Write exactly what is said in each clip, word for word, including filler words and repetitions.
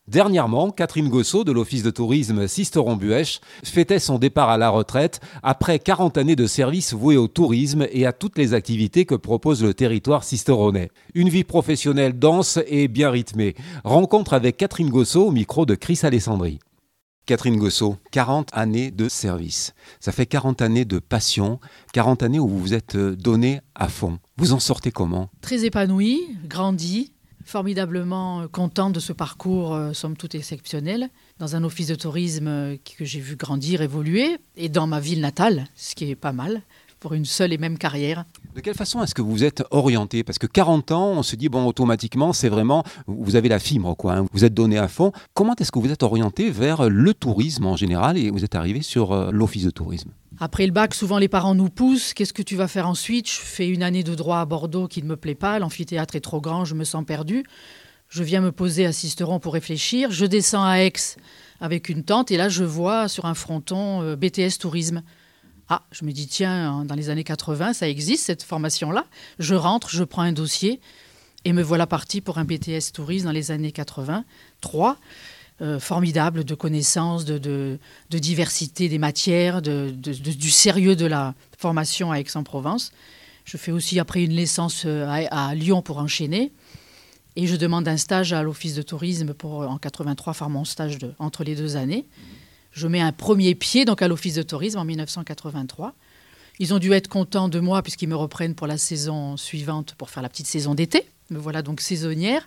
Dernièrement, Catherine Gossot de l'Office de tourisme Sisteron-Buëch fêtait son départ à la retraite après quarante années de service voué au tourisme et à toutes les activités que propose le territoire sisteronnais. Une vie professionnelle dense et bien rythmée. Rencontre avec Catherine Gossot au micro de Chris Alessandri. Catherine Gossot, quarante années de service. Ça fait quarante années de passion, quarante années où vous vous êtes donné à fond. Vous en sortez comment ? Très épanouie, grandie. Formidablement contente de ce parcours, euh, somme toute exceptionnel, dans un office de tourisme euh, que j'ai vu grandir, évoluer, et dans ma ville natale, ce qui est pas mal, pour une seule et même carrière. De quelle façon est-ce que vous êtes orienté ? Parce que quarante ans, on se dit, bon, automatiquement, c'est vraiment, vous avez la fibre, quoi, hein, vous êtes donné à fond. Comment est-ce que vous êtes orienté vers le tourisme en général et vous êtes arrivé sur euh, l'office de tourisme ? Après le bac, souvent les parents nous poussent. Qu'est-ce que tu vas faire ensuite ? Je fais une année de droit à Bordeaux qui ne me plaît pas. L'amphithéâtre est trop grand, je me sens perdue. Je viens me poser à Sisteron pour réfléchir. Je descends à Aix avec une tante et là je vois sur un fronton euh, B T S Tourisme. Ah, je me dis tiens, dans les années quatre-vingts, ça existe cette formation-là. Je rentre, je prends un dossier et me voilà partie pour un B T S Tourisme dans les années quatre-vingt-trois. Euh, formidable de connaissances, de, de, de diversité des matières, de, de, de, du sérieux de la formation à Aix-en-Provence. Je fais aussi après une licence à, à Lyon pour enchaîner. Et je demande un stage à l'Office de tourisme pour, en quatre-vingt-trois, faire mon stage de, entre les deux années. Je mets un premier pied donc, à l'Office de tourisme en dix-neuf cent quatre-vingt-trois. Ils ont dû être contents de moi puisqu'ils me reprennent pour la saison suivante pour faire la petite saison d'été. Me voilà donc saisonnière.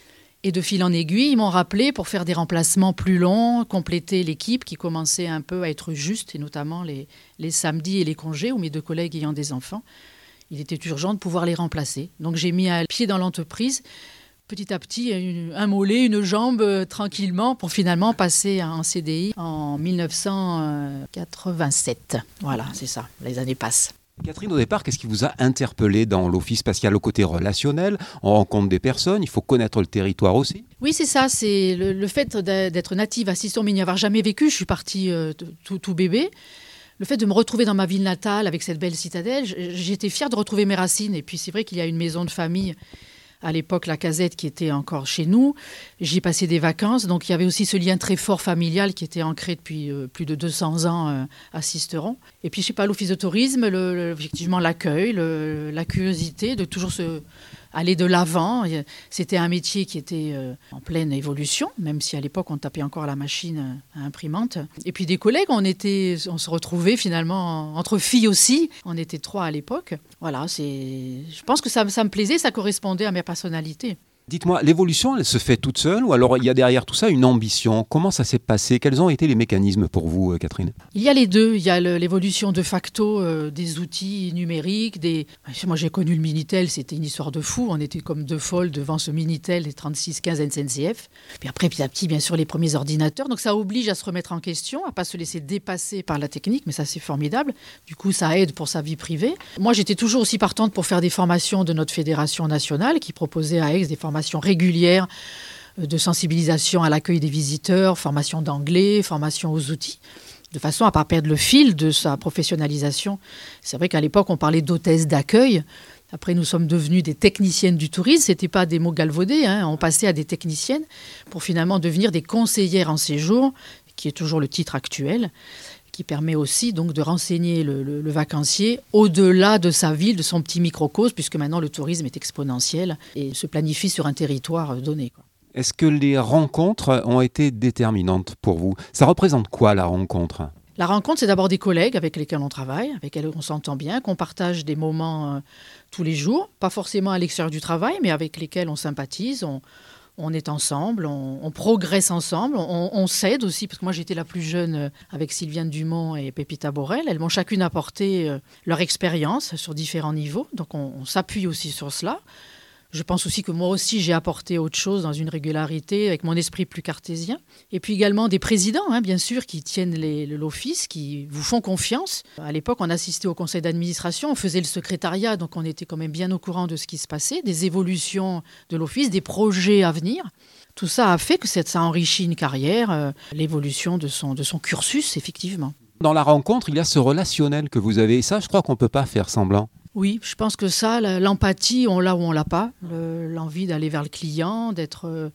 Et de fil en aiguille, ils m'ont rappelé pour faire des remplacements plus longs, compléter l'équipe qui commençait un peu à être juste, et notamment les, les samedis et les congés, où mes deux collègues ayant des enfants, il était urgent de pouvoir les remplacer. Donc j'ai mis un pied dans l'entreprise, petit à petit, une, un mollet, une jambe, euh, tranquillement, pour finalement passer en C D I en dix-neuf cent quatre-vingt-sept. Voilà, c'est ça, les années passent. Catherine, au départ, qu'est-ce qui vous a interpellé dans l'office ? Parce qu'il y a le côté relationnel, on rencontre des personnes, il faut connaître le territoire aussi. Oui, c'est ça, c'est le, le fait d'être native à Sisteron, mais n'y avoir jamais vécu, je suis partie euh, tout, tout bébé. Le fait de me retrouver dans ma ville natale avec cette belle citadelle, j'étais fière de retrouver mes racines. Et puis c'est vrai qu'il y a une maison de famille, à l'époque la Casette, qui était encore chez nous. J'y passais des vacances, donc il y avait aussi ce lien très fort familial qui était ancré depuis euh, plus de deux cents ans euh, à Sisteron. Et puis je sais pas, l'office de tourisme, le, le, effectivement l'accueil, le, la curiosité de toujours se... aller de l'avant. C'était un métier qui était euh, en pleine évolution, même si à l'époque on tapait encore à la machine à imprimante. Et puis des collègues, on, était, on se retrouvait finalement entre filles aussi. On était trois à l'époque. Voilà, c'est... je pense que ça, ça me plaisait, ça correspondait à ma personnalité. Dites-moi, l'évolution, elle se fait toute seule ou alors il y a derrière tout ça une ambition ? Comment ça s'est passé ? Quels ont été les mécanismes pour vous, Catherine ? Il y a les deux. Il y a le, l'évolution de facto euh, des outils numériques. Des... Moi, j'ai connu le Minitel, c'était une histoire de fou. On était comme deux folles devant ce Minitel et trente-six quinze N C F. Puis après, petit à petit, bien sûr, les premiers ordinateurs. Donc ça oblige à se remettre en question, à ne pas se laisser dépasser par la technique. Mais ça, c'est formidable. Du coup, ça aide pour sa vie privée. Moi, j'étais toujours aussi partante pour faire des formations de notre fédération nationale qui proposait à Aix des formations régulières de sensibilisation à l'accueil des visiteurs, formation d'anglais, formation aux outils, de façon à ne pas perdre le fil de sa professionnalisation. C'est vrai qu'à l'époque, on parlait d'hôtesse d'accueil. Après, nous sommes devenus des techniciennes du tourisme. Ce n'était pas des mots galvaudés, hein. On passait à des techniciennes pour finalement devenir des conseillères en séjour, qui est toujours le titre actuel, qui permet aussi donc de renseigner le, le, le vacancier au-delà de sa ville, de son petit microcosme, puisque maintenant le tourisme est exponentiel et se planifie sur un territoire donné, quoi. Est-ce que les rencontres ont été déterminantes pour vous ? Ça représente quoi la rencontre ? La rencontre, c'est d'abord des collègues avec lesquels on travaille, avec lesquels on s'entend bien, qu'on partage des moments euh, tous les jours, pas forcément à l'extérieur du travail, mais avec lesquels on sympathise, on On est ensemble, on, on progresse ensemble, on, on s'aide aussi, parce que moi j'étais la plus jeune avec Sylviane Dumont et Pépita Borel. Elles m'ont chacune apporté euh, leur expérience sur différents niveaux, donc on, on s'appuie aussi sur cela. Je pense aussi que moi aussi j'ai apporté autre chose dans une régularité avec mon esprit plus cartésien. Et puis également des présidents, hein, bien sûr, qui tiennent les, l'office, qui vous font confiance. À l'époque, on assistait au conseil d'administration, on faisait le secrétariat, donc on était quand même bien au courant de ce qui se passait, des évolutions de l'office, des projets à venir. Tout ça a fait que ça a enrichi une carrière, euh, l'évolution de son, de son cursus, effectivement. Dans la rencontre, il y a ce relationnel que vous avez, et ça, je crois qu'on ne peut pas faire semblant. Oui, je pense que ça, l'empathie, on l'a ou on l'a pas. Le, l'envie d'aller vers le client, d'être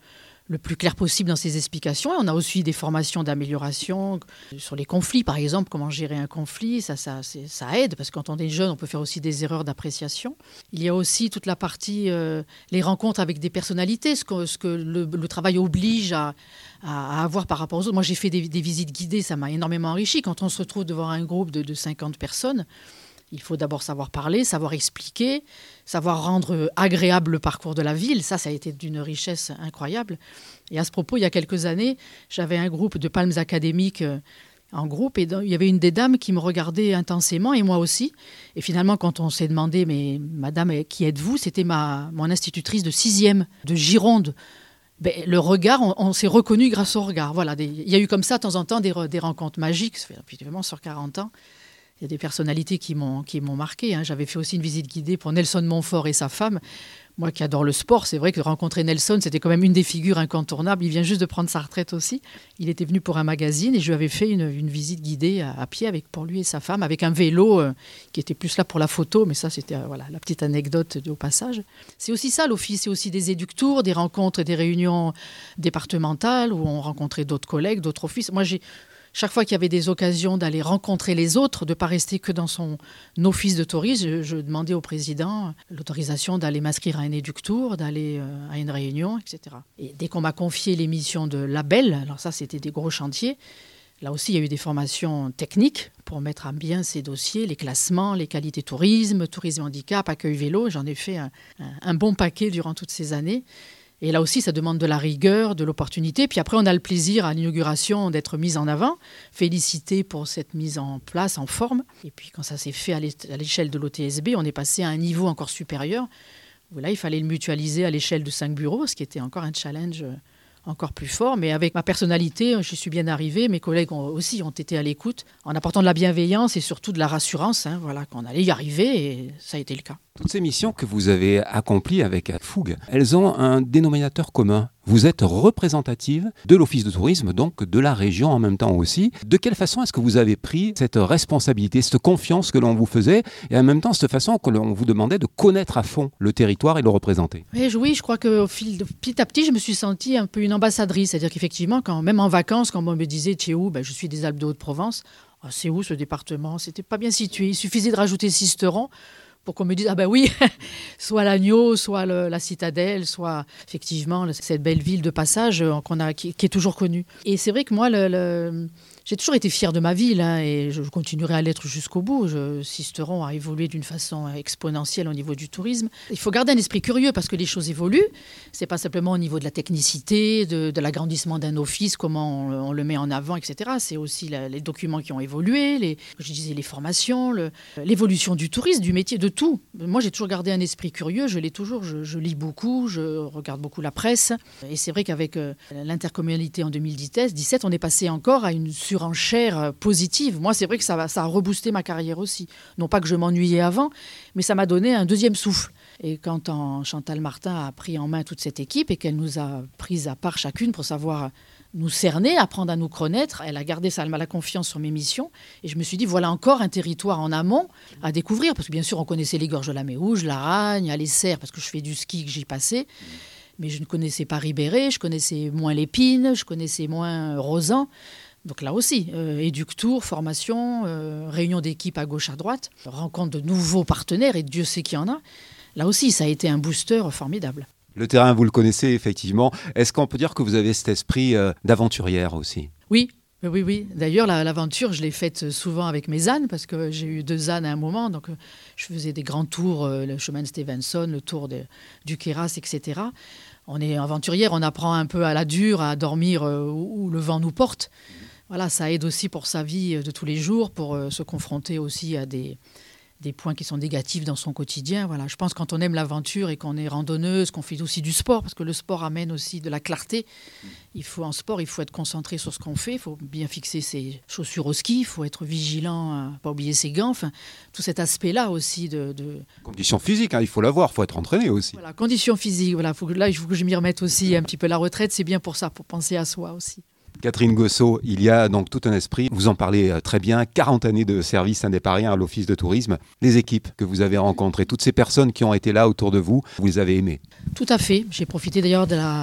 le plus clair possible dans ses explications. Et on a aussi des formations d'amélioration sur les conflits, par exemple, comment gérer un conflit. Ça, ça, c'est, ça aide, parce que quand on est jeune, on peut faire aussi des erreurs d'appréciation. Il y a aussi toute la partie, euh, les rencontres avec des personnalités, ce que, ce que le, le travail oblige à, à, à avoir par rapport aux autres. Moi, j'ai fait des, des visites guidées, ça m'a énormément enrichi. Quand on se retrouve devant un groupe de, de cinquante personnes, il faut d'abord savoir parler, savoir expliquer, savoir rendre agréable le parcours de la ville. Ça, ça a été d'une richesse incroyable. Et à ce propos, il y a quelques années, j'avais un groupe de palmes académiques en groupe et il y avait une des dames qui me regardait intensément et moi aussi. Et finalement, quand on s'est demandé, mais madame, qui êtes-vous ? C'était ma, mon institutrice de sixième, de Gironde. Ben, le regard, on, on s'est reconnu grâce au regard. Voilà, des, il y a eu comme ça, de temps en temps, des, des rencontres magiques. Ça fait depuis vraiment sur quarante ans. Il y a des personnalités qui m'ont, qui m'ont marqué. Hein. J'avais fait aussi une visite guidée pour Nelson Montfort et sa femme. Moi qui adore le sport, c'est vrai que rencontrer Nelson, c'était quand même une des figures incontournables. Il vient juste de prendre sa retraite aussi. Il était venu pour un magazine et je lui avais fait une, une visite guidée à, à pied avec, pour lui et sa femme, avec un vélo euh, qui était plus là pour la photo. Mais ça, c'était euh, voilà, la petite anecdote au passage. C'est aussi ça, l'office. C'est aussi des éductours, des rencontres et des réunions départementales où on rencontrait d'autres collègues, d'autres offices. Moi, j'ai... Chaque fois qu'il y avait des occasions d'aller rencontrer les autres, de ne pas rester que dans son office de tourisme, je, je demandais au président l'autorisation d'aller m'inscrire à un éductour, d'aller euh, à une réunion, et cetera. Et dès qu'on m'a confié les missions de label, alors ça c'était des gros chantiers, là aussi il y a eu des formations techniques pour mettre à bien ces dossiers, les classements, les qualités tourisme, tourisme handicap, accueil vélo. J'en ai fait un, un, un bon paquet durant toutes ces années. Et là aussi, ça demande de la rigueur, de l'opportunité. Puis après, on a le plaisir à l'inauguration d'être mis en avant, félicité pour cette mise en place, en forme. Et puis quand ça s'est fait à l'échelle de l'O T S B, on est passé à un niveau encore supérieur, où là, il fallait le mutualiser à l'échelle de cinq bureaux, ce qui était encore un challenge encore plus fort. Mais avec ma personnalité, je suis bien arrivée. Mes collègues ont, aussi ont été à l'écoute, en apportant de la bienveillance et surtout de la rassurance, hein, voilà, qu'on allait y arriver, et ça a été le cas. Toutes ces missions que vous avez accomplies avec fougue, elles ont un dénominateur commun. Vous êtes représentative de l'Office de tourisme, donc de la région en même temps aussi. De quelle façon est-ce que vous avez pris cette responsabilité, cette confiance que l'on vous faisait, et en même temps cette façon que l'on vous demandait de connaître à fond le territoire et le représenter ? Et oui, je crois que fil de, petit à petit, je me suis sentie un peu une ambassadrice. C'est-à-dire qu'effectivement, quand, même en vacances, quand on me disait « Tu es où ?» ben, je suis des Alpes de Haute-Provence. Ah, c'est où ce département ? C'était pas bien situé. Il suffisait de rajouter Sisteron pour qu'on me dise, ah ben oui, soit l'Agneau, soit le, la Citadelle, soit effectivement cette belle ville de passage qu'on a, qui, qui est toujours connue. Et c'est vrai que moi, le, le, j'ai toujours été fière de ma ville, hein, et je continuerai à l'être jusqu'au bout. Je, Sisteron a évolué d'une façon exponentielle au niveau du tourisme. Il faut garder un esprit curieux parce que les choses évoluent. C'est pas simplement au niveau de la technicité, de, de l'agrandissement d'un office, comment on, on le met en avant, et cetera. C'est aussi la, les documents qui ont évolué, les, je disais les formations, le, l'évolution du tourisme, du métier, de tout. Moi, j'ai toujours gardé un esprit curieux, je l'ai toujours, je, je lis beaucoup, je regarde beaucoup la presse. Et c'est vrai qu'avec euh, l'intercommunalité en deux mille dix-sept, on est passé encore à une surenchère positive. Moi, c'est vrai que ça, ça a reboosté ma carrière aussi. Non pas que je m'ennuyais avant, mais ça m'a donné un deuxième souffle. Et quand en, Chantal Martin a pris en main toute cette équipe et qu'elle nous a prises à part chacune pour savoir nous cerner, apprendre à nous connaître. Elle a gardé ça, la confiance sur mes missions. Et je me suis dit, voilà encore un territoire en amont à découvrir. Parce que bien sûr, on connaissait les gorges de la Méouge, la Ragne, à l'Essert, parce que je fais du ski, que j'y passais. Mais je ne connaissais pas Ribéré, je connaissais moins l'Épine, je connaissais moins Rosan. Donc là aussi, euh, éductour, formation, euh, réunion d'équipe à gauche, à droite, rencontre de nouveaux partenaires, et Dieu sait qu'il y en a. Là aussi, ça a été un booster formidable. Le terrain, vous le connaissez effectivement. Est-ce qu'on peut dire que vous avez cet esprit euh, d'aventurière aussi ? Oui, oui, oui. D'ailleurs, la, l'aventure, je l'ai faite souvent avec mes ânes, parce que j'ai eu deux ânes à un moment. Donc, je faisais des grands tours, euh, le chemin de Stevenson, le tour de, du Queyras, et cetera. On est aventurière, on apprend un peu à la dure, à dormir euh, où, où le vent nous porte. Voilà, ça aide aussi pour sa vie de tous les jours, pour euh, se confronter aussi à des... des points qui sont négatifs dans son quotidien. Voilà. Je pense que quand on aime l'aventure et qu'on est randonneuse, qu'on fait aussi du sport, parce que le sport amène aussi de la clarté. Il faut, en sport, il faut être concentré sur ce qu'on fait, il faut bien fixer ses chaussures au ski, il faut être vigilant à ne pas oublier ses gants. Enfin, tout cet aspect-là aussi de... de... Condition physique, hein, il faut l'avoir, il faut être entraîné aussi. Voilà, condition physique. Voilà, faut, là, il faut que je m'y remette aussi un petit peu. La retraite, c'est bien pour ça, pour penser à soi aussi. Catherine Gossot, il y a donc tout un esprit, vous en parlez très bien, quarante années de service indéparien à l'Office de tourisme. Les équipes que vous avez rencontrées, toutes ces personnes qui ont été là autour de vous, vous les avez aimées ? Tout à fait. J'ai profité d'ailleurs de la,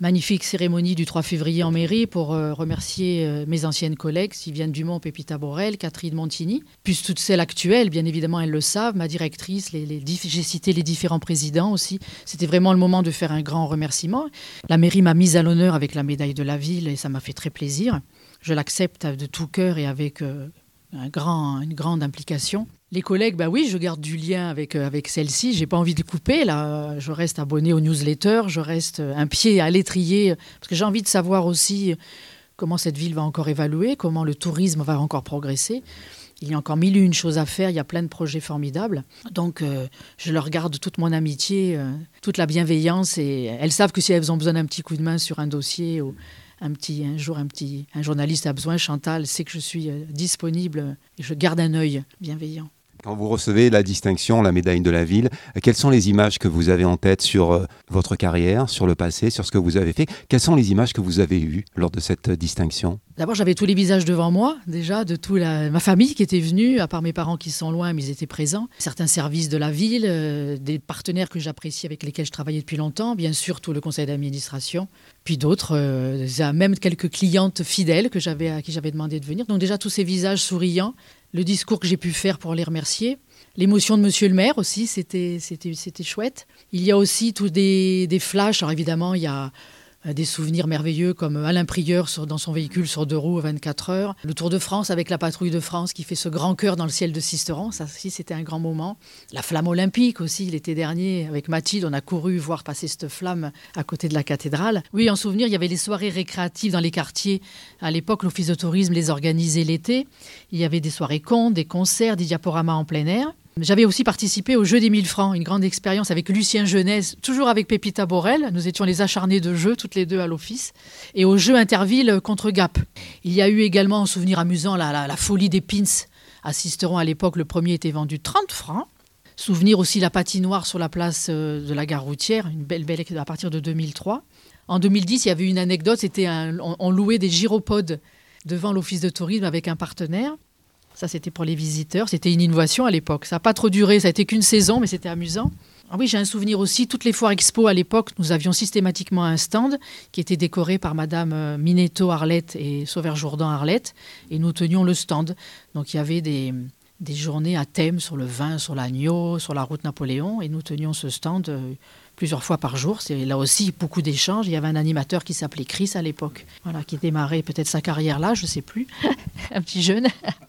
Magnifique cérémonie du trois février en mairie pour euh, remercier euh, mes anciennes collègues, Sylviane Dumont, Pépita Borel, Catherine Montigny, puis toutes celles actuelles, bien évidemment elles le savent, ma directrice, les, les diff- j'ai cité les différents présidents aussi. C'était vraiment le moment de faire un grand remerciement. La mairie m'a mise à l'honneur avec la médaille de la ville et ça m'a fait très plaisir. Je l'accepte de tout cœur et avec euh, un grand, une grande implication. Les collègues, bah oui, je garde du lien avec, euh, avec celle-ci. J'ai pas envie de couper. Là, je reste abonné aux newsletters. Je reste un pied à l'étrier parce que j'ai envie de savoir aussi comment cette ville va encore évoluer, comment le tourisme va encore progresser. Il y a encore mille et une choses à faire. Il y a plein de projets formidables. Donc, euh, je leur garde toute mon amitié, euh, toute la bienveillance. Et elles savent que si elles ont besoin d'un petit coup de main sur un dossier ou un petit, un jour, un petit, un journaliste a besoin, Chantal sait que je suis euh, disponible et je garde un œil bienveillant. Quand vous recevez la distinction, la médaille de la ville, quelles sont les images que vous avez en tête sur euh, votre carrière, sur le passé, sur ce que vous avez fait? Quelles sont les images que vous avez eues lors de cette distinction? D'abord, j'avais tous les visages devant moi, déjà, de toute ma famille qui était venue, à part mes parents qui sont loin, mais ils étaient présents. Certains services de la ville, euh, des partenaires que j'apprécie, avec lesquels je travaillais depuis longtemps, bien sûr, tout le conseil d'administration, puis d'autres, euh, même quelques clientes fidèles que j'avais, à qui j'avais demandé de venir. Donc déjà, tous ces visages souriants, le discours que j'ai pu faire pour les remercier. L'émotion de monsieur le maire aussi, c'était, c'était, c'était chouette. Il y a aussi tous des, des flashs. Alors évidemment, il y a des souvenirs merveilleux comme Alain Prieur sur, dans son véhicule sur deux roues à vingt-quatre heures. Le Tour de France avec la patrouille de France qui fait ce grand cœur dans le ciel de Sisteron. Ça aussi, c'était un grand moment. La flamme olympique aussi, l'été dernier, avec Mathilde, on a couru voir passer cette flamme à côté de la cathédrale. Oui, en souvenir, il y avait les soirées récréatives dans les quartiers. À l'époque, l'Office de tourisme les organisait l'été. Il y avait des soirées contes, des concerts, des diaporamas en plein air. J'avais aussi participé au jeu des mille francs, une grande expérience avec Lucien Genèse, toujours avec Pépita Borel. Nous étions les acharnés de jeu, toutes les deux à l'office. Et au jeu Interville contre Gap. Il y a eu également, en souvenir amusant, la, la, la folie des pins à Sisteron. À l'époque, le premier était vendu trente francs. Souvenir aussi la patinoire sur la place de la gare routière, une belle, belle à partir de deux mille trois. En deux mille dix, il y avait une anecdote, c'était un, on, on louait des gyropodes devant l'office de tourisme avec un partenaire. Ça, c'était pour les visiteurs. C'était une innovation à l'époque. Ça n'a pas trop duré. Ça n'a été qu'une saison, mais c'était amusant. Ah oui, j'ai un souvenir aussi. Toutes les foires expo à l'époque, nous avions systématiquement un stand qui était décoré par Madame Minetto Arlette et Sauveur Jourdan Arlette. Et nous tenions le stand. Donc, il y avait des, des journées à thème sur le vin, sur l'agneau, sur la route Napoléon. Et nous tenions ce stand euh, plusieurs fois par jour. C'est là aussi beaucoup d'échanges. Il y avait un animateur qui s'appelait Chris à l'époque. Voilà, qui démarrait peut-être sa carrière là, je ne sais plus. Un petit jeune.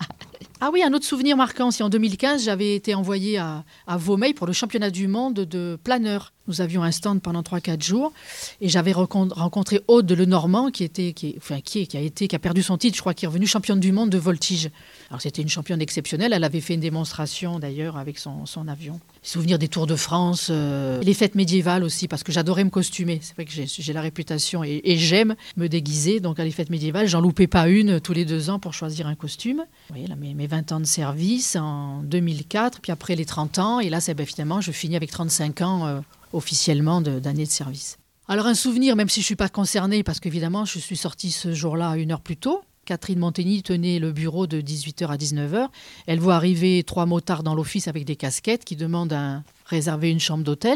Ah oui, un autre souvenir marquant, c'est en deux mille quinze, j'avais été envoyée à, à Vaumeil pour le championnat du monde de planeur. Nous avions un stand pendant trois quatre jours et j'avais rencontré Aude de Lenormand qui, était, qui, enfin, qui, est, qui, a été, qui a perdu son titre, je crois, qui est revenue championne du monde de voltige. Alors c'était une championne exceptionnelle, elle avait fait une démonstration d'ailleurs avec son, son avion. Souvenir des Tours de France, euh, les fêtes médiévales aussi, parce que j'adorais me costumer. C'est vrai que j'ai, j'ai la réputation et, et j'aime me déguiser. Donc à les fêtes médiévales, j'en loupais pas une tous les deux ans pour choisir un costume. Oui, là, mes, mes vingt ans de service en deux mille quatre, puis après les trente ans, et là c'est ben, finalement je finis avec trente-cinq ans euh, officiellement de, d'années de service. Alors un souvenir, même si je ne suis pas concernée, parce qu'évidemment je suis sortie ce jour-là une heure plus tôt. Catherine Montigny tenait le bureau de dix-huit heures à dix-neuf heures. Elle voit arriver trois motards dans l'office avec des casquettes qui demandent à réserver une chambre d'hôtel.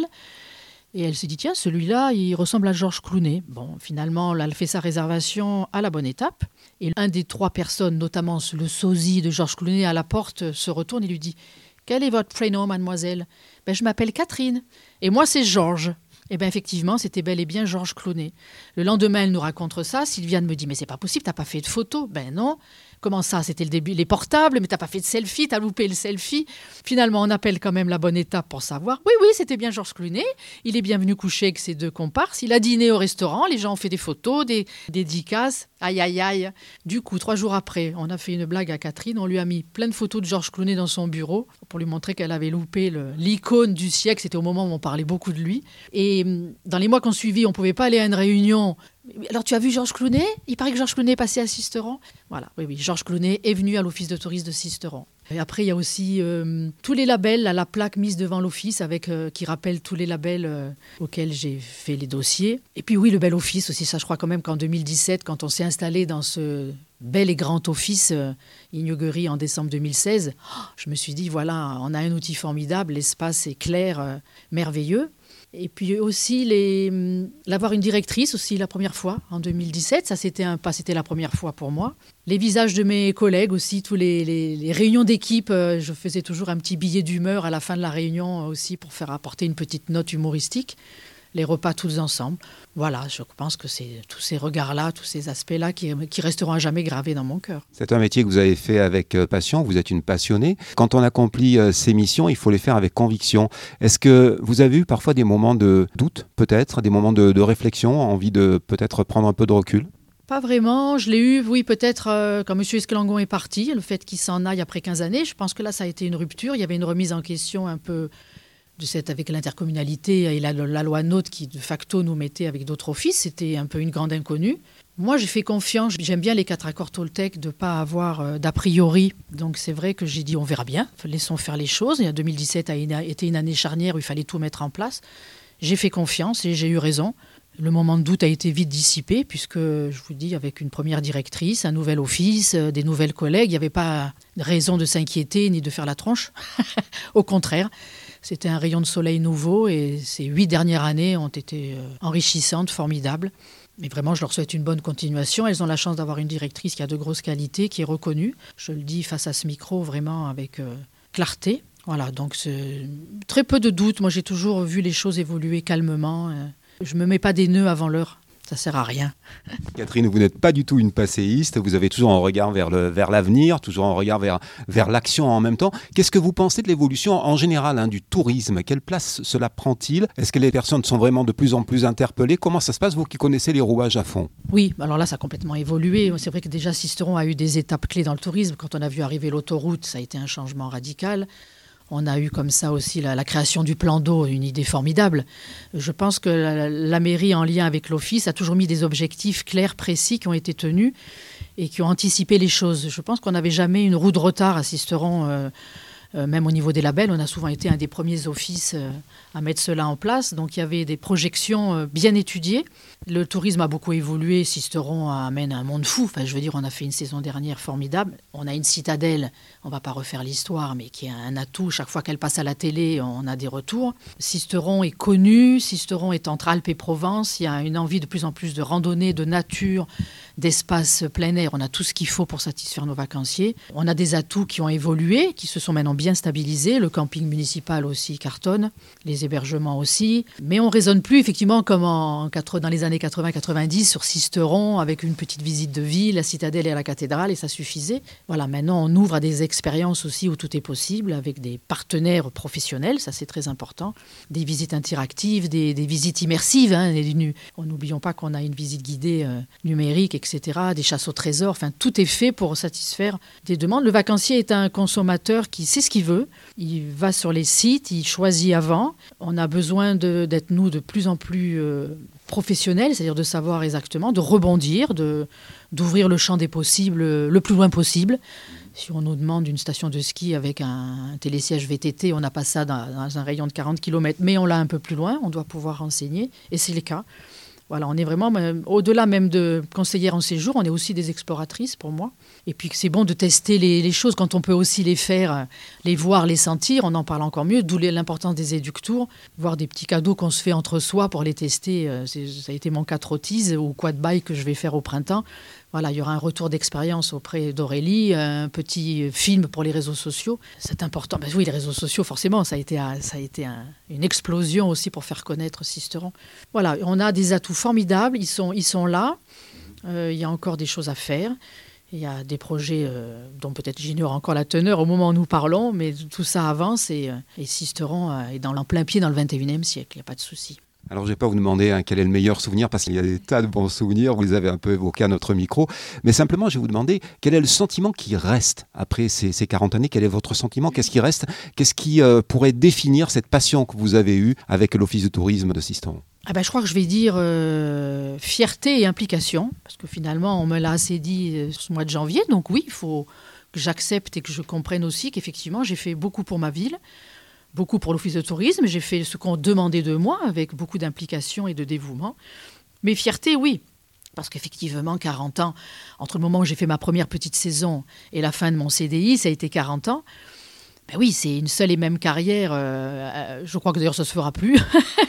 Et elle se dit, tiens, celui-là, il ressemble à Georges Clooney. Bon, finalement, elle fait sa réservation à la bonne étape. Et un des trois personnes, notamment le sosie de Georges Clooney, à la porte, se retourne et lui dit, quel est votre prénom, mademoiselle? Ben, je m'appelle Catherine. Et moi, c'est Georges. Eh bien, effectivement, c'était bel et bien Georges Clooney. Le lendemain, elle nous raconte ça. Sylviane me dit, mais c'est pas possible, t'as pas fait de photo? Ben non. Comment ça? C'était le début, les portables, mais t'as pas fait de selfie, t'as loupé le selfie. Finalement, on appelle quand même la bonne étape pour savoir. Oui, oui, c'était bien Georges Clooney. Il est bien venu coucher avec ses deux comparses. Il a dîné au restaurant. Les gens ont fait des photos, des, des dédicaces. Aïe, aïe, aïe. Du coup, trois jours après, on a fait une blague à Catherine. On lui a mis plein de photos de Georges Clooney dans son bureau pour lui montrer qu'elle avait loupé le, l'icône du siècle. C'était au moment où on parlait beaucoup de lui. Et dans les mois qui ont suivi, on ne pouvait pas aller à une réunion. Alors, tu as vu Georges Clooney? Il paraît que Georges Clooney est passé à Sisteron. Voilà, oui, oui, Georges Clooney est venu à l'office de tourisme de Sisteron. Et après, il y a aussi euh, tous les labels, là, la plaque mise devant l'office avec, euh, qui rappelle tous les labels euh, auxquels j'ai fait les dossiers. Et puis oui, le bel office aussi, ça je crois quand même qu'en deux mille dix-sept, quand on s'est installé dans ce bel et grand office euh, inauguré en décembre deux mille seize, oh, je me suis dit, voilà, on a un outil formidable, l'espace est clair, euh, merveilleux. Et puis aussi les, l'avoir une directrice aussi la première fois en deux mille dix-sept, ça c'était un pas, c'était la première fois pour moi. Les visages de mes collègues aussi, tous les, les, les réunions d'équipe, euh, je faisais toujours un petit billet d'humeur à la fin de la réunion aussi pour faire apporter une petite note humoristique. Les repas tous ensemble. Voilà, je pense que c'est tous ces regards-là, tous ces aspects-là qui, qui resteront à jamais gravés dans mon cœur. C'est un métier que vous avez fait avec passion, vous êtes une passionnée. Quand on accomplit ces missions, il faut les faire avec conviction. Est-ce que vous avez eu parfois des moments de doute, peut-être, des moments de, de réflexion, envie de peut-être prendre un peu de recul ? Pas vraiment, je l'ai eu, oui, peut-être euh, quand M. Esclangon est parti, le fait qu'il s'en aille après quinze années, je pense que là, ça a été une rupture. Il y avait une remise en question un peu de cette, avec l'intercommunalité et la, la loi NOTRe qui, de facto, nous mettait avec d'autres offices. C'était un peu une grande inconnue. Moi, j'ai fait confiance. J'aime bien les quatre accords Toltec de ne pas avoir euh, d'a priori. Donc, c'est vrai que j'ai dit, on verra bien. Laissons faire les choses. Et en deux mille dix-sept a été une année charnière où il fallait tout mettre en place. J'ai fait confiance et j'ai eu raison. Le moment de doute a été vite dissipé puisque, je vous dis, avec une première directrice, un nouvel office, euh, des nouvelles collègues, il n'y avait pas raison de s'inquiéter ni de faire la tronche. Au contraire. C'était un rayon de soleil nouveau et ces huit dernières années ont été enrichissantes, formidables. Mais vraiment, je leur souhaite une bonne continuation. Elles ont la chance d'avoir une directrice qui a de grosses qualités, qui est reconnue. Je le dis face à ce micro vraiment avec euh, clarté. Voilà, donc c'est très peu de doutes. Moi, j'ai toujours vu les choses évoluer calmement. Je ne me mets pas des nœuds avant l'heure. Ça ne sert à rien. Catherine, vous n'êtes pas du tout une passéiste, vous avez toujours un regard vers, le, vers l'avenir, toujours un regard vers, vers l'action en même temps. Qu'est-ce que vous pensez de l'évolution en général hein, du tourisme ? Quelle place cela prend-il ? Est-ce que les personnes sont vraiment de plus en plus interpellées ? Comment ça se passe, vous qui connaissez les rouages à fond ? Oui, alors là, ça a complètement évolué. C'est vrai que déjà, Sisteron a eu des étapes clés dans le tourisme. Quand on a vu arriver l'autoroute, ça a été un changement radical. On a eu comme ça aussi la, la création du plan d'eau, une idée formidable. Je pense que la, la mairie, en lien avec l'office, a toujours mis des objectifs clairs, précis, qui ont été tenus et qui ont anticipé les choses. Je pense qu'on n'avait jamais une roue de retard à Sisteron, euh, euh, même au niveau des labels. On a souvent été un des premiers offices euh, à mettre cela en place. Donc il y avait des projections euh, bien étudiées. Le tourisme a beaucoup évolué. Sisteron amène un monde fou. Enfin, je veux dire, on a fait une saison dernière formidable. On a une citadelle, on ne va pas refaire l'histoire, mais qui est un atout. Chaque fois qu'elle passe à la télé, on a des retours. Sisteron est connu. Sisteron est entre Alpes et Provence. Il y a une envie de plus en plus de randonnée, de nature, d'espace plein air. On a tout ce qu'il faut pour satisfaire nos vacanciers. On a des atouts qui ont évolué, qui se sont maintenant bien stabilisés. Le camping municipal aussi cartonne, les hébergements aussi. Mais on ne raisonne plus effectivement comme en, dans les années quatre-vingts quatre-vingt-dix sur Sisteron avec une petite visite de ville, la citadelle et la cathédrale, et ça suffisait. Voilà, maintenant on ouvre à des expériences aussi où tout est possible avec des partenaires professionnels, ça c'est très important. Des visites interactives, des, des visites immersives. Hein, n'oublions pas qu'on a une visite guidée euh, numérique, et cetera. Des chasses au trésor, enfin tout est fait pour satisfaire des demandes. Le vacancier est un consommateur qui sait ce qu'il veut. Il va sur les sites, il choisit avant. On a besoin de, d'être nous de plus en plus euh, professionnels, c'est-à-dire de savoir exactement, de rebondir, de, d'ouvrir le champ des possibles le plus loin possible. Si on nous demande une station de ski avec un, un télésiège V T T, on n'a pas ça dans, dans un rayon de quarante kilomètres, mais on l'a un peu plus loin, on doit pouvoir renseigner, et c'est le cas. Voilà, on est vraiment, même, au-delà même de conseillères en séjour, on est aussi des exploratrices pour moi. Et puis c'est bon de tester les, les choses quand on peut aussi les faire, les voir, les sentir, on en parle encore mieux, d'où l'importance des éductours, voir des petits cadeaux qu'on se fait entre soi pour les tester. C'est, ça a été mon cas Trottise ou quad bike que je vais faire au printemps. Voilà, il y aura un retour d'expérience auprès d'Aurélie, un petit film pour les réseaux sociaux. C'est important. Ben oui, les réseaux sociaux, forcément, ça a été, ça a été un, une explosion aussi pour faire connaître Sisteron. Voilà, on a des atouts formidables, ils sont, ils sont là. Euh, il y a encore des choses à faire. Il y a des projets euh, dont peut-être j'ignore encore la teneur au moment où nous parlons, mais tout ça avance et, et Sisteron euh, est dans, en plein pied dans le vingt et unième siècle, il n'y a pas de souci. Alors, je ne vais pas vous demander hein, quel est le meilleur souvenir, parce qu'il y a des tas de bons souvenirs, vous les avez un peu évoqués à notre micro, mais simplement, je vais vous demander quel est le sentiment qui reste après ces, ces quarante années, quel est votre sentiment, qu'est-ce qui reste, qu'est-ce qui euh, pourrait définir cette passion que vous avez eue avec l'Office de tourisme de Sisteron ? Ah ben, je crois que je vais dire euh, fierté et implication, parce que finalement, on me l'a assez dit euh, ce mois de janvier, donc oui, il faut que j'accepte et que je comprenne aussi qu'effectivement, j'ai fait beaucoup pour ma ville, beaucoup pour l'Office de tourisme, j'ai fait ce qu'on demandait de moi avec beaucoup d'implication et de dévouement. Mais fierté, oui, parce qu'effectivement, quarante ans, entre le moment où j'ai fait ma première petite saison et la fin de mon C D I, ça a été quarante ans. Ben oui, c'est une seule et même carrière. Euh, je crois que d'ailleurs ça ne se fera plus.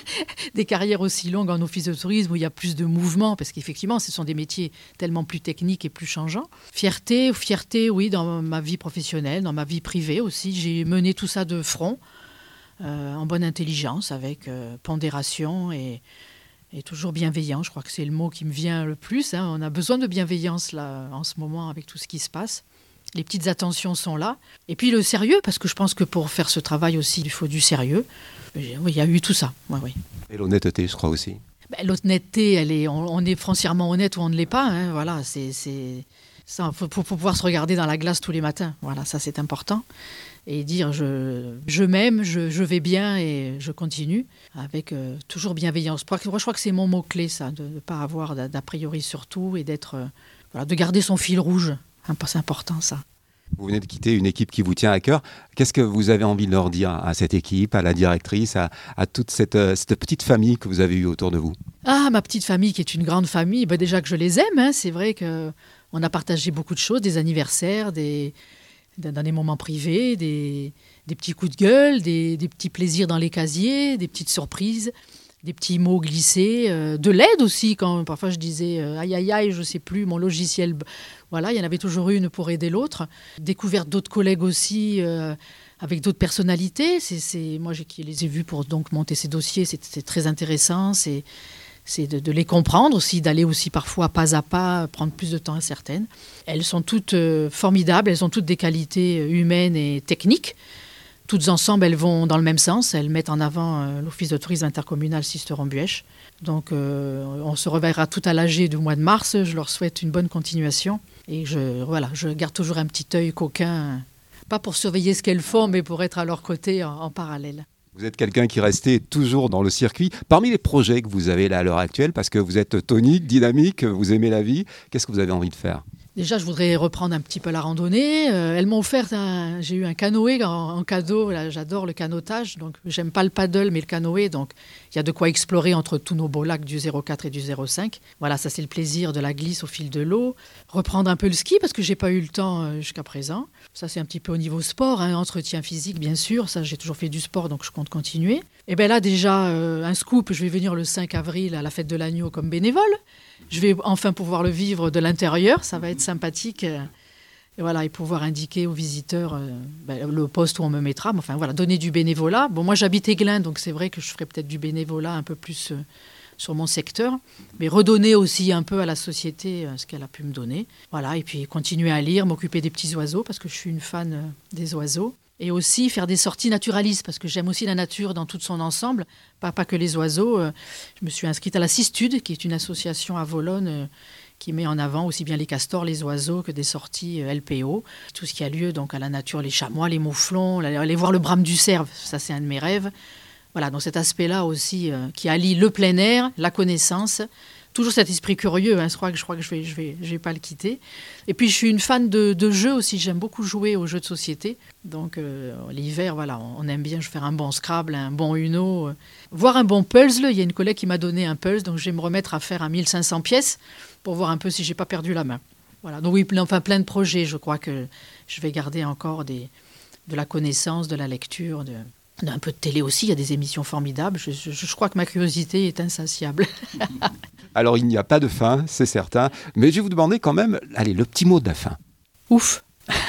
Des carrières aussi longues en office de tourisme où il y a plus de mouvement, parce qu'effectivement, ce sont des métiers tellement plus techniques et plus changeants. Fierté, fierté, oui, dans ma vie professionnelle, dans ma vie privée aussi. J'ai mené tout ça de front, euh, en bonne intelligence, avec euh, pondération et, et toujours bienveillant. Je crois que c'est le mot qui me vient le plus. Hein. On a besoin de bienveillance là, en ce moment avec tout ce qui se passe. Les petites attentions sont là. Et puis le sérieux, parce que je pense que pour faire ce travail aussi, il faut du sérieux. Oui, il y a eu tout ça. Ouais, oui. Et l'honnêteté, je crois aussi. Ben, l'honnêteté, elle est, on, on est foncièrement honnête ou on ne l'est pas. Hein, voilà, c'est, c'est ça. Faut, faut, faut pouvoir se regarder dans la glace tous les matins. Voilà, ça c'est important. Et dire je, je m'aime, je, je vais bien et je continue avec euh, toujours bienveillance. Moi, je crois que c'est mon mot-clé, ça, de ne pas avoir d'a, d'a priori sur tout et d'être, euh, voilà, de garder son fil rouge. C'est important, ça. Vous venez de quitter une équipe qui vous tient à cœur. Qu'est-ce que vous avez envie de leur dire à cette équipe, à la directrice, à, à toute cette, cette petite famille que vous avez eue autour de vous? Ah, ma petite famille qui est une grande famille, ben déjà que je les aime. Hein. C'est vrai qu'on a partagé beaucoup de choses, des anniversaires, des, dans des moments privés, des, des petits coups de gueule, des, des petits plaisirs dans les casiers, des petites surprises, des petits mots glissés, euh, de l'aide aussi, quand parfois je disais euh, aïe aïe aïe, je sais plus, mon logiciel... Voilà, il y en avait toujours une pour aider l'autre. Découverte d'autres collègues aussi, euh, avec d'autres personnalités. C'est, c'est, moi, j'ai, qui les ai vus pour donc monter ces dossiers. C'est, c'est très intéressant. C'est, c'est de, de les comprendre aussi, d'aller aussi parfois pas à pas, prendre plus de temps à certaines. Elles sont toutes euh, formidables. Elles ont toutes des qualités humaines et techniques. Toutes ensemble, elles vont dans le même sens. Elles mettent en avant euh, l'Office de tourisme intercommunal Sisteron-Buëch. Donc, euh, on se reverra tout à l'A G du mois de mars. Je leur souhaite une bonne continuation. Et je, voilà, je garde toujours un petit œil coquin, pas pour surveiller ce qu'elles font, mais pour être à leur côté en, en parallèle. Vous êtes quelqu'un qui restait toujours dans le circuit. Parmi les projets que vous avez là à l'heure actuelle, parce que vous êtes tonique, dynamique, vous aimez la vie, qu'est-ce que vous avez envie de faire ? Déjà, je voudrais reprendre un petit peu la randonnée. Euh, elles m'ont offert, un, j'ai eu un canoë en, en cadeau. Là, j'adore le canotage. Donc, j'aime pas le paddle, mais le canoë. Donc, il y a de quoi explorer entre tous nos beaux lacs du zéro quatre et du zéro cinq. Voilà, ça, c'est le plaisir de la glisse au fil de l'eau. Reprendre un peu le ski, parce que j'ai pas eu le temps euh, jusqu'à présent. Ça, c'est un petit peu au niveau sport, hein, entretien physique, bien sûr. Ça, j'ai toujours fait du sport, donc je compte continuer. Et bien là, déjà, euh, un scoop. Je vais venir le cinq avril à la fête de l'agneau comme bénévole. Je vais enfin pouvoir le vivre de l'intérieur, ça va être sympathique. Et voilà, et pouvoir indiquer aux visiteurs euh, ben, le poste où on me mettra. Enfin voilà, donner du bénévolat. Bon, moi j'habite Aiglun, donc c'est vrai que je ferai peut-être du bénévolat un peu plus euh, sur mon secteur, mais redonner aussi un peu à la société euh, ce qu'elle a pu me donner. Voilà, et puis continuer à lire, m'occuper des petits oiseaux parce que je suis une fan euh, des oiseaux. Et aussi faire des sorties naturalistes, parce que j'aime aussi la nature dans tout son ensemble, pas, pas que les oiseaux. Je me suis inscrite à la Cistude, qui est une association à Volonne qui met en avant aussi bien les castors, les oiseaux, que des sorties L P O. Tout ce qui a lieu donc à la nature, les chamois, les mouflons, aller voir le brame du cerf, ça c'est un de mes rêves. Voilà, donc cet aspect-là aussi euh, qui allie le plein air, la connaissance, toujours cet esprit curieux, hein, je crois que je crois que je vais je vais je vais pas le quitter. Et puis je suis une fan de, de jeux aussi, j'aime beaucoup jouer aux jeux de société. Donc euh, l'hiver, voilà, on aime bien faire un bon Scrabble, un bon Uno, euh, voir un bon puzzle. Il y a une collègue qui m'a donné un puzzle, donc je vais me remettre à faire un mille cinq cents pièces pour voir un peu si j'ai pas perdu la main. Voilà, donc oui, plein, enfin plein de projets. Je crois que je vais garder encore des de la connaissance, de la lecture, de un peu de télé aussi. Il y a des émissions formidables. Je, je, je crois que ma curiosité est insatiable. Alors, il n'y a pas de fin, c'est certain. Mais je vais vous demander quand même, allez, le petit mot de la fin. Ouf.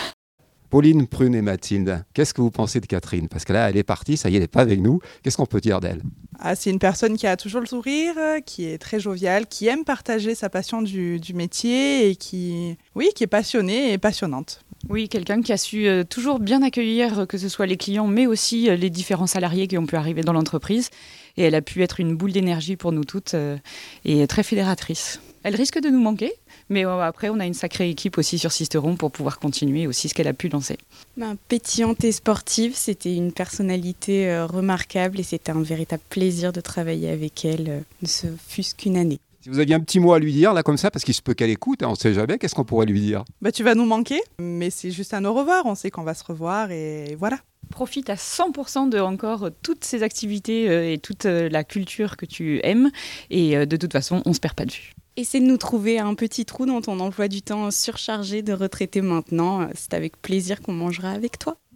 Pauline, Prune et Mathilde, qu'est-ce que vous pensez de Catherine ? Parce que là, elle est partie, ça y est, elle n'est pas avec nous. Qu'est-ce qu'on peut dire d'elle ? Ah, c'est une personne qui a toujours le sourire, qui est très joviale, qui aime partager sa passion du, du métier et qui, oui, qui est passionnée et passionnante. Oui, quelqu'un qui a su euh, toujours bien accueillir, que ce soit les clients, mais aussi euh, les différents salariés qui ont pu arriver dans l'entreprise. Et elle a pu être une boule d'énergie pour nous toutes euh, et très fédératrice. Elle risque de nous manquer, mais euh, après, on a une sacrée équipe aussi sur Sisteron pour pouvoir continuer aussi ce qu'elle a pu lancer. Ben, pétillante et sportive, c'était une personnalité euh, remarquable et c'était un véritable plaisir de travailler avec elle, euh, ne ce fût-ce qu'une année. Si vous aviez un petit mot à lui dire, là, comme ça, parce qu'il se peut qu'elle écoute, hein, on ne sait jamais, qu'est-ce qu'on pourrait lui dire ? Bah, tu vas nous manquer, mais c'est juste un au revoir, on sait qu'on va se revoir et voilà. Profite à cent pour cent de encore toutes ces activités euh, et toute euh, la culture que tu aimes. Et euh, de toute façon, on ne se perd pas de vue. Essaie de nous trouver un petit trou dans ton emploi du temps surchargé de retraité maintenant. C'est avec plaisir qu'on mangera avec toi.